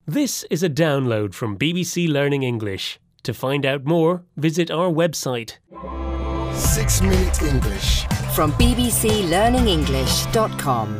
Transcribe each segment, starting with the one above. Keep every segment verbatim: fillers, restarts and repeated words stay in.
This is a download from B B C Learning English. To find out more, visit our website. Six Minute English from b b c learning english dot com.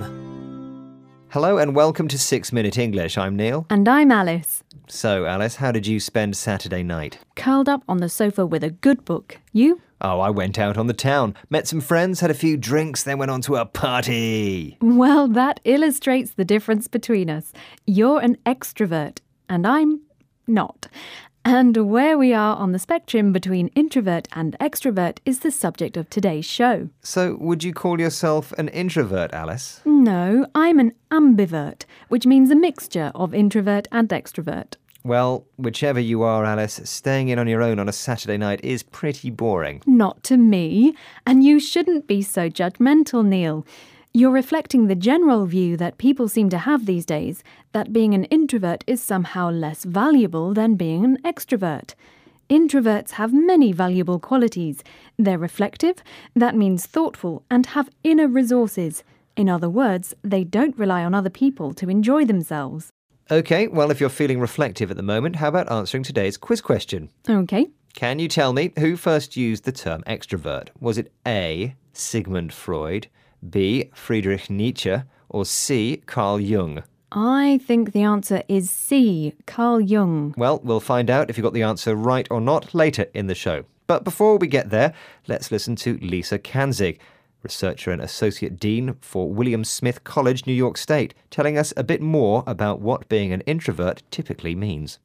Hello and welcome to Six Minute English. I'm Neil. And I'm Alice. So, Alice, how did you spend Saturday night? Curled up on the sofa with a good book. You? Oh, I went out on the town, met some friends, had a few drinks, then went on to a party. Well, that illustrates the difference between us. You're an extrovert, and I'm not. And where we are on the spectrum between introvert and extrovert is the subject of today's show. So, would you call yourself an introvert, Alice? No, I'm an ambivert, which means a mixture of introvert and extrovert. Well, whichever you are, Alice, staying in on your own on a Saturday night is pretty boring. Not to me. And you shouldn't be so judgmental, Neil. You're reflecting the general view that people seem to have these days, that being an introvert is somehow less valuable than being an extrovert. Introverts have many valuable qualities. They're reflective, that means thoughtful, and have inner resources. In other words, they don't rely on other people to enjoy themselves. OK, well, if you're feeling reflective at the moment, how about answering today's quiz question? OK. Can you tell me who first used the term extrovert? Was it A, Sigmund Freud, B, Friedrich Nietzsche, or C, Carl Jung? I think the answer is C, Carl Jung. Well, we'll find out if you got the answer right or not later in the show. But before we get there, let's listen to Lisa Kanzig, researcher and associate dean for William Smith College, New York State, telling us a bit more about what being an introvert typically means.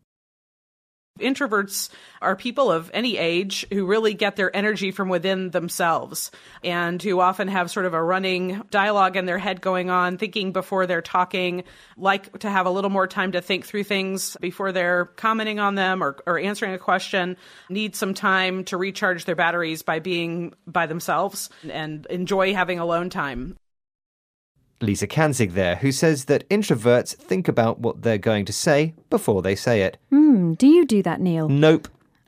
Introverts are people of any age who really get their energy from within themselves and who often have sort of a running dialogue in their head going on, thinking before they're talking, like to have a little more time to think through things before they're commenting on them or, or answering a question, need some time to recharge their batteries by being by themselves and enjoy having alone time. Lisa Kanzig there, who says that introverts think about what they're going to say before they say it. Hmm, do you do that, Neil? Nope.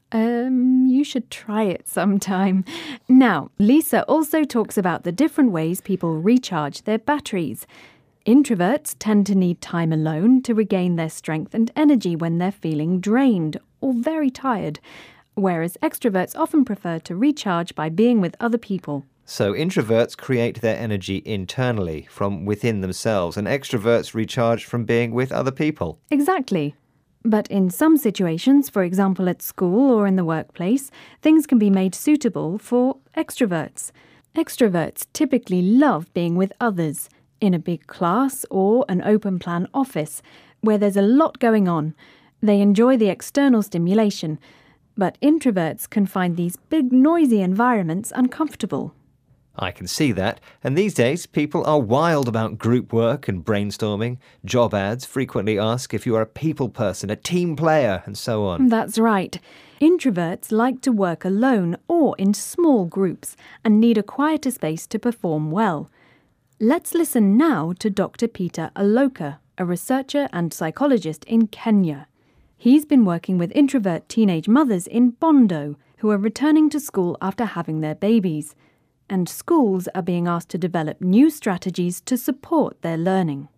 Um, you should try it sometime. Now, Lisa also talks about the different ways people recharge their batteries. Introverts tend to need time alone to regain their strength and energy when they're feeling drained or very tired, whereas extroverts often prefer to recharge by being with other people. So introverts create their energy internally, from within themselves, and extroverts recharge from being with other people. Exactly. But in some situations, for example at school or in the workplace, things can be made suitable for extroverts. Extroverts typically love being with others, in a big class or an open-plan office, where there's a lot going on. They enjoy the external stimulation, but introverts can find these big, noisy environments uncomfortable. I can see that, and these days people are wild about group work and brainstorming. Job ads frequently ask if you are a people person, a team player, and so on. That's right. Introverts like to work alone or in small groups and need a quieter space to perform well. Let's listen now to Doctor Peter Aloka, a researcher and psychologist in Kenya. He's been working with introvert teenage mothers in Bondo who are returning to school after having their babies. And schools are being asked to develop new strategies to support their learning.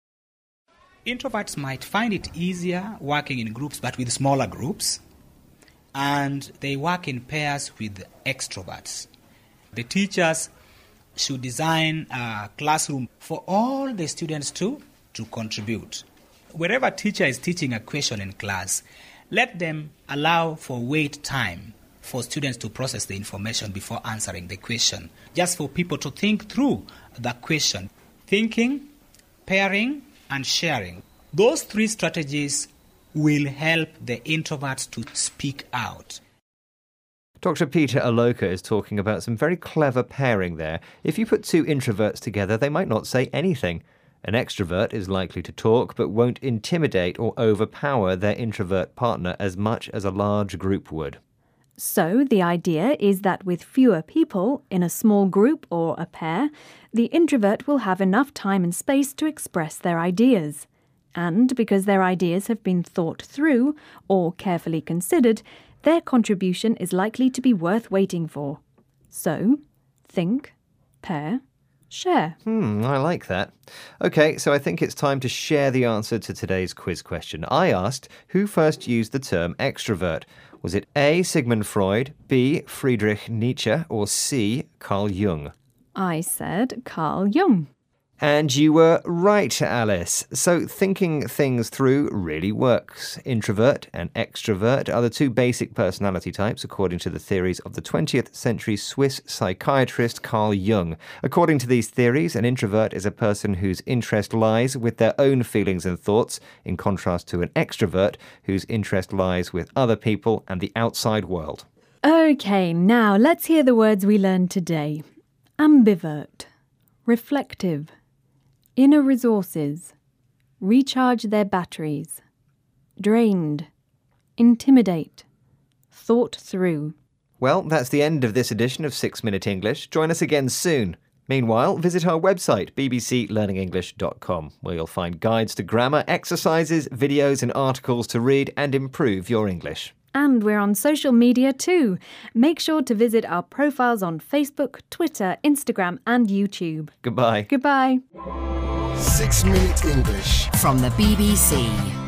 Introverts might find it easier working in groups, but with smaller groups, and they work in pairs with extroverts. The teachers should design a classroom for all the students to, to contribute. Wherever a teacher is teaching a question in class, let them allow for wait time for students to process the information before answering the question, just for people to think through the question. Thinking, pairing, and sharing. Those three strategies will help the introverts to speak out. Doctor Peter Aloka is talking about some very clever pairing there. If you put two introverts together, they might not say anything. An extrovert is likely to talk, but won't intimidate or overpower their introvert partner as much as a large group would. So the idea is that with fewer people, in a small group or a pair, the introvert will have enough time and space to express their ideas. And because their ideas have been thought through or carefully considered, their contribution is likely to be worth waiting for. So, think, pair, Share. Hmm, I like that. Okay, so I think it's time to share the answer to today's quiz question. I asked, who first used the term extrovert? Was it A, Sigmund Freud, B, Friedrich Nietzsche, or C, Carl Jung? I said Carl Jung. And you were right, Alice. So thinking things through really works. Introvert and extrovert are the two basic personality types according to the theories of the twentieth century Swiss psychiatrist Carl Jung. According to these theories, an introvert is a person whose interest lies with their own feelings and thoughts, in contrast to an extrovert whose interest lies with other people and the outside world. OK, now let's hear the words we learned today. Ambivert, reflective, inner resources, recharge their batteries, drained, intimidate, thought through. Well, that's the end of this edition of Six Minute English. Join us again soon. Meanwhile, visit our website, b b c learning english dot com, where you'll find guides to grammar, exercises, videos and articles to read and improve your English. And we're on social media too. Make sure to visit our profiles on Facebook, Twitter, Instagram and YouTube. Goodbye. Goodbye. Six Minute English. From the B B C.